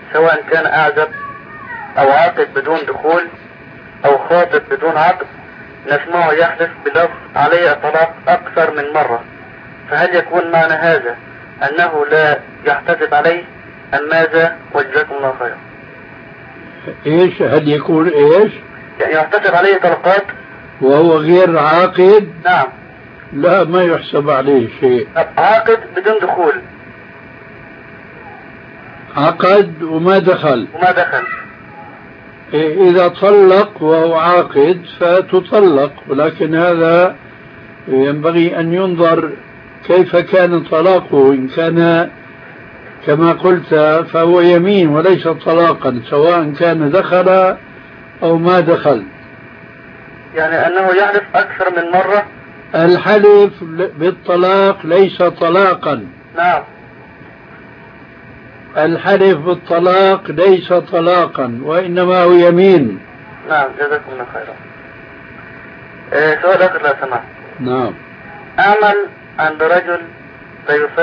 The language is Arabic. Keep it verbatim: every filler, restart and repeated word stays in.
سواء كان أعزب أو عاقد بدون دخول أو خاطب بدون عقد نسمعه يحلف بلفظ عليه الطلاق أكثر من مرة، فهل يكون معنى هذا أنه لا يحتسب عليه أم ماذا؟ وجزاكم الله خيرا. إيش هل يكون إيش؟ يعني يحتسب عليه طلقات وهو غير عاقد؟ نعم. لا، ما يحسب عليه شيء. عاقد بدون دخول. عقد وما دخل. وما دخل. إذا طلق وهو عاقد فتطلق، ولكن هذا ينبغي أن ينظر كيف كان طلاقه. إن كان كما قلت فهو يمين وليس طلاقا، سواء كان دخل أو ما دخل. يعني أنه يحلف أكثر من مرة. الحلف بالطلاق ليس طلاقا. نعم. الحلف بالطلاق ليس طلاقا، وإنما هو يمين. نعم جزاكم الله خيرا. إيه سؤال آخر لو سمحت. نعم. أعمل عند رجل لا يصلي